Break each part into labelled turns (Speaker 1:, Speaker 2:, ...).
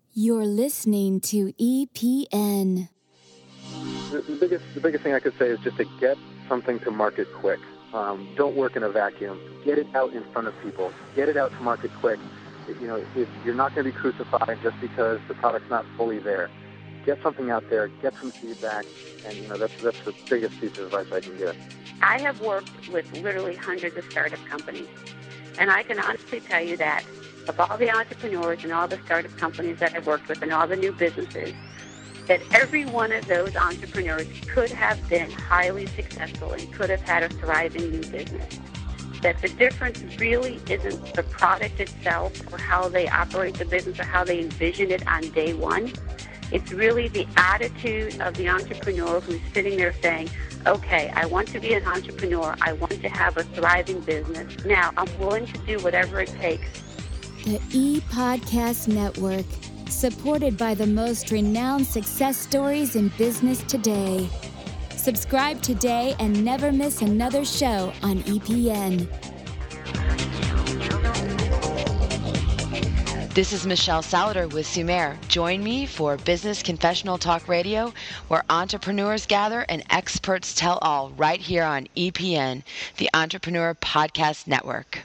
Speaker 1: You're listening to EPN.
Speaker 2: The biggest thing I could say is just to get something to market quick. Don't work in a vacuum. Get it out in front of people. Get it out to market quick. If you're not going to be crucified just because the product's not fully there. Get something out there. Get some feedback, and that's the biggest piece of advice I can give.
Speaker 3: I have worked with literally hundreds of startup companies, and I can honestly tell you that of all the entrepreneurs and all the startup companies that I've worked with and all the new businesses, that every one of those entrepreneurs could have been highly successful and could have had a thriving new business. That the difference really isn't the product itself or how they operate the business or how they envision it on day one. It's really the attitude of the entrepreneur who's sitting there saying, okay, I want to be an entrepreneur. I want to have a thriving business. Now, I'm willing to do whatever it takes.
Speaker 1: The ePodcast Network, supported by the most renowned success stories in business today. Subscribe today and never miss another show on EPN.
Speaker 4: This is Michelle Salader with Sumer. Join me for Business Confessional Talk Radio, where entrepreneurs gather and experts tell all, right here on EPN, the Entrepreneur Podcast Network.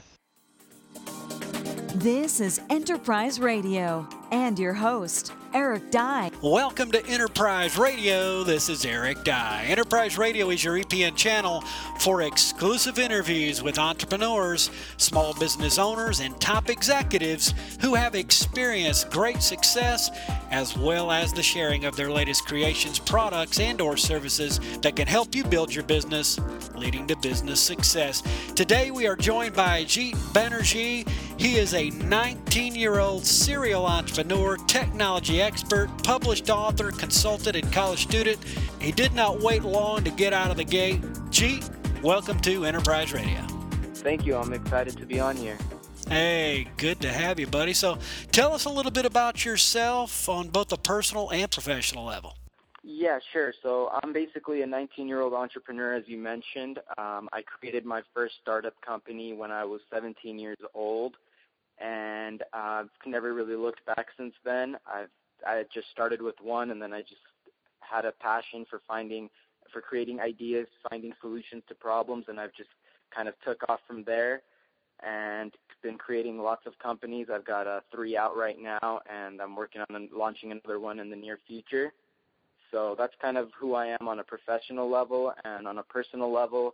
Speaker 5: This is Enterprise Radio and your host, Eric Dye.
Speaker 6: Welcome to Enterprise Radio. This is Eric Dye. Enterprise Radio is your EPN channel for exclusive interviews with entrepreneurs, small business owners, and top executives who have experienced great success, as well as the sharing of their latest creations, products, and/or services that can help you build your business, leading to business success. Today we are joined by Jeet Banerjee. He is a 19-year-old serial entrepreneur, technology expert, published author, consultant, and college student. He did not wait long to get out of the gate. Jeet, welcome to Enterprise Radio.
Speaker 7: Thank you. I'm excited to be on here.
Speaker 6: Hey, good to have you, buddy. So tell us a little bit about yourself on both the personal and professional level.
Speaker 7: Yeah, sure. So I'm basically a 19-year-old entrepreneur, as you mentioned. I created my first startup company when I was 17 years old, and I've never really looked back since then. I just started with one, and then I just had a passion for creating ideas, finding solutions to problems, and I've just kind of took off from there and been creating lots of companies. I've got 3 out right now, and I'm working on launching another one in the near future. So that's kind of who I am on a professional level. And on a personal level,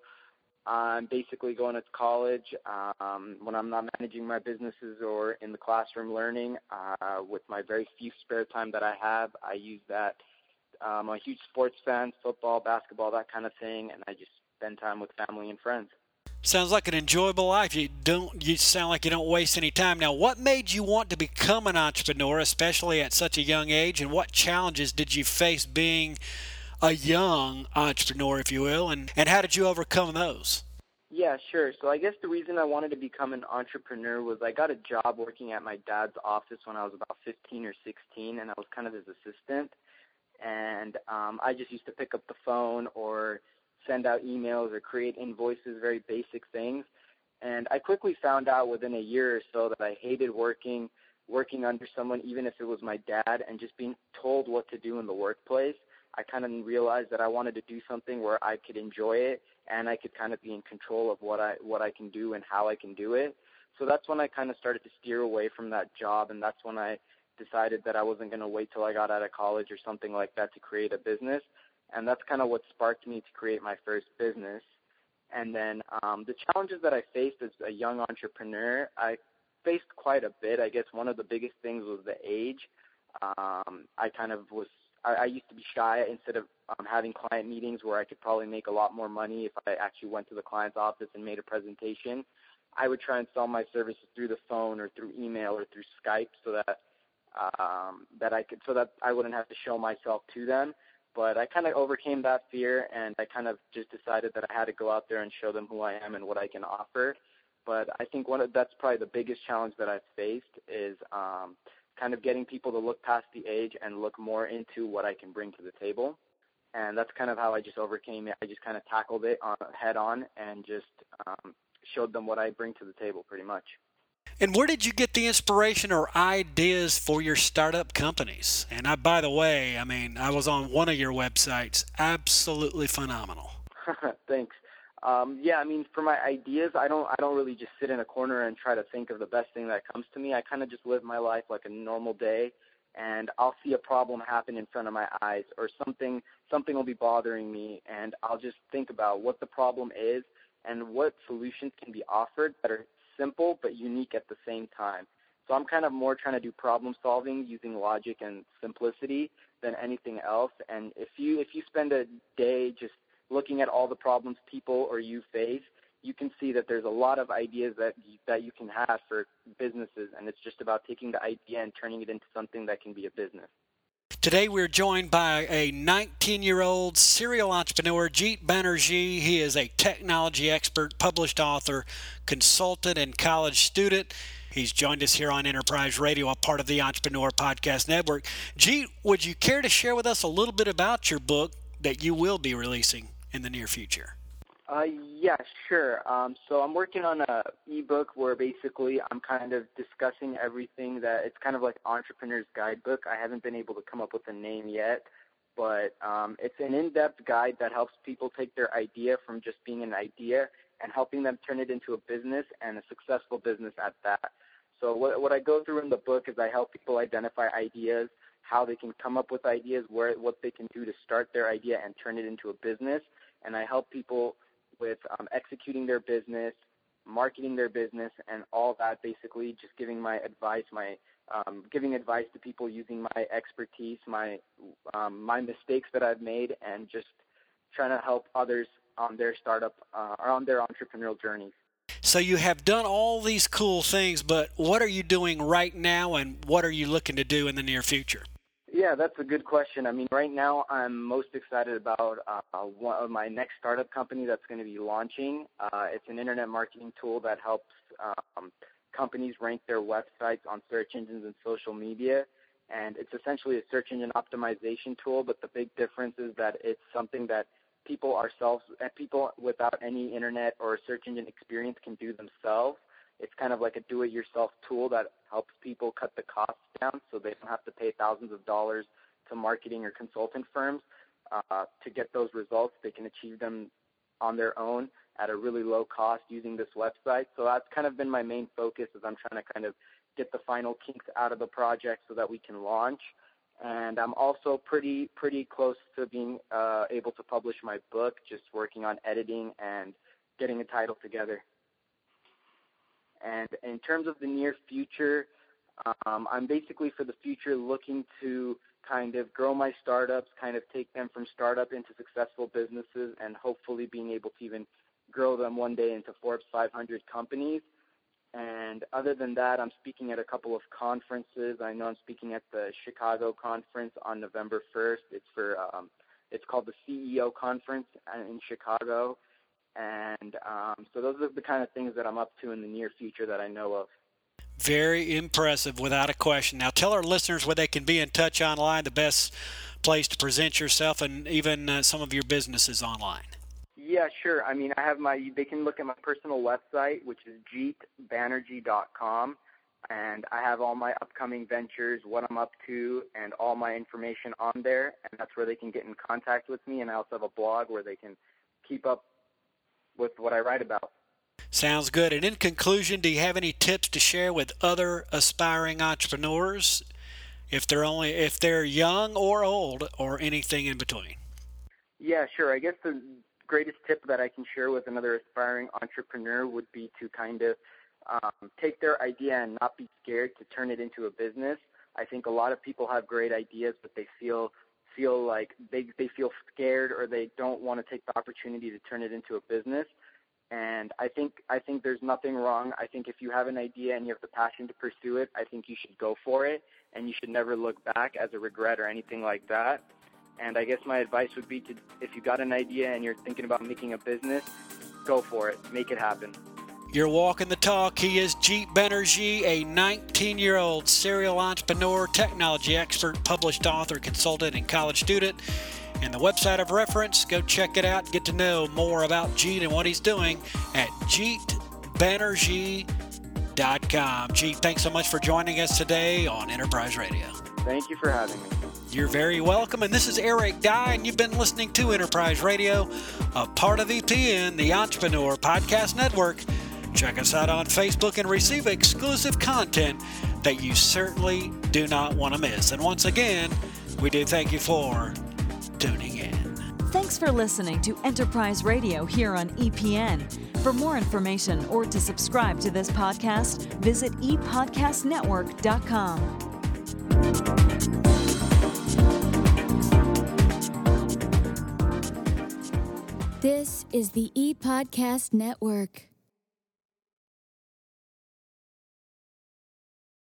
Speaker 7: I'm basically going to college when I'm not managing my businesses or in the classroom learning. With my very few spare time that I have, I use that. I'm a huge sports fan, football, basketball, that kind of thing, and I just spend time with family and friends.
Speaker 6: Sounds like an enjoyable life. You sound like you don't waste any time. Now, what made you want to become an entrepreneur, especially at such a young age, and what challenges did you face being a young entrepreneur, if you will, and how did you overcome those?
Speaker 7: Yeah, sure. So I guess the reason I wanted to become an entrepreneur was I got a job working at my dad's office when I was about 15 or 16, and I was kind of his assistant. And I just used to pick up the phone or send out emails or create invoices, very basic things. And I quickly found out within a year or so that I hated working under someone, even if it was my dad, and just being told what to do in the workplace. I kind of realized that I wanted to do something where I could enjoy it and I could kind of be in control of what I can do and how I can do it. So that's when I kind of started to steer away from that job, and that's when I decided that I wasn't going to wait till I got out of college or something like that to create a business. And that's kind of what sparked me to create my first business. And then the challenges that I faced as a young entrepreneur, I faced quite a bit. I guess one of the biggest things was the age. I used to be shy. Instead of having client meetings where I could probably make a lot more money if I actually went to the client's office and made a presentation, I would try and sell my services through the phone or through email or through Skype so that I wouldn't have to show myself to them. But I kind of overcame that fear, and I kind of just decided that I had to go out there and show them who I am and what I can offer. But I think that's probably the biggest challenge that I've faced is kind of getting people to look past the age and look more into what I can bring to the table. And that's kind of how I just overcame it. I just kind of tackled it head on and just showed them what I bring to the table pretty much.
Speaker 6: And where did you get the inspiration or ideas for your startup companies? And by the way, I was on one of your websites. Absolutely phenomenal.
Speaker 7: Thanks. For my ideas, I don't really just sit in a corner and try to think of the best thing that comes to me. I kind of just live my life like a normal day, and I'll see a problem happen in front of my eyes, or something will be bothering me, and I'll just think about what the problem is and what solutions can be offered that are simple but unique at the same time. So I'm kind of more trying to do problem solving using logic and simplicity than anything else. And if you spend a day just looking at all the problems people or you face, you can see that there's a lot of ideas that you can have for businesses, and it's just about taking the idea and turning it into something that can be a business.
Speaker 6: Today we're joined by a 19-year-old serial entrepreneur, Jeet Banerjee. He is a technology expert, published author, consultant, and college student. He's joined us here on Enterprise Radio, a part of the Entrepreneur Podcast Network. Jeet, would you care to share with us a little bit about your book that you will be releasing in the near future?
Speaker 7: Yeah, sure. So I'm working on an ebook where basically I'm kind of discussing everything that it's kind of like Entrepreneur's Guidebook. I haven't been able to come up with a name yet, but it's an in-depth guide that helps people take their idea from just being an idea and helping them turn it into a business, and a successful business at that. So what I go through in the book is I help people identify ideas, how they can come up with ideas, what they can do to start their idea and turn it into a business, and I help people with executing their business, marketing their business, and all that, basically just giving my advice, giving advice to people using my expertise, my mistakes that I've made, and just trying to help others on their startup or on their entrepreneurial journeys.
Speaker 6: So you have done all these cool things, but what are you doing right now, and what are you looking to do in the near future?
Speaker 7: Yeah, that's a good question. Right now I'm most excited about one of my next startup company that's going to be launching. It's an internet marketing tool that helps companies rank their websites on search engines and social media. And it's essentially a search engine optimization tool, but the big difference is that it's something that people without any internet or search engine experience can do themselves. It's kind of like a do-it-yourself tool that helps people cut the costs down so they don't have to pay thousands of dollars to marketing or consultant firms to get those results. They can achieve them on their own at a really low cost using this website. So that's kind of been my main focus, is I'm trying to kind of get the final kinks out of the project so that we can launch. And I'm also pretty close to being able to publish my book, just working on editing and getting a title together. And in terms of the near future, I'm basically for the future looking to kind of grow my startups, kind of take them from startup into successful businesses, and hopefully being able to even grow them one day into Forbes 500 companies. And other than that, I'm speaking at a couple of conferences. I know I'm speaking at the Chicago conference on November 1st. It's called the CEO conference in Chicago. And so those are the kind of things that I'm up to in the near future that I know of.
Speaker 6: Very impressive, without a question. Now tell our listeners where they can be in touch online, the best place to present yourself, and even some of your businesses online.
Speaker 7: Yeah, sure. They can look at my personal website, which is jeetbanerjee.com, and I have all my upcoming ventures, what I'm up to, and all my information on there, and that's where they can get in contact with me. And I also have a blog where they can keep up with what I write about.
Speaker 6: Sounds good. And in conclusion, do you have any tips to share with other aspiring entrepreneurs, if they're young or old or anything in between?
Speaker 7: Yeah, sure. I guess the greatest tip that I can share with another aspiring entrepreneur would be to kind of take their idea and not be scared to turn it into a business. I think a lot of people have great ideas, but they feel like they feel scared, or they don't want to take the opportunity to turn it into a business. And I think there's nothing wrong. I think if you have an idea and you have the passion to pursue it, I think you should go for it, and you should never look back as a regret or anything like that. And I guess my advice would be to, if you got an idea and you're thinking about making a business, go for it. Make it happen.
Speaker 6: You're walking the talk. He is Jeet Banerjee, a 19-year-old serial entrepreneur, technology expert, published author, consultant, and college student. And the website of reference, go check it out. Get to know more about Jeet and what he's doing at jeetbanerjee.com. enterpriseradio.com. Chief, thanks so much for joining us today on Enterprise Radio.
Speaker 7: Thank you for having me.
Speaker 6: You're very welcome. And this is Eric Dye, and you've been listening to Enterprise Radio, a part of EPN, the Entrepreneur Podcast Network. Check us out on Facebook and receive exclusive content that you certainly do not want to miss. And once again, we do thank you for tuning in.
Speaker 5: Thanks for listening to Enterprise Radio here on EPN. For more information or to subscribe to this podcast, visit epodcastnetwork.com.
Speaker 1: This is the ePodcast Network.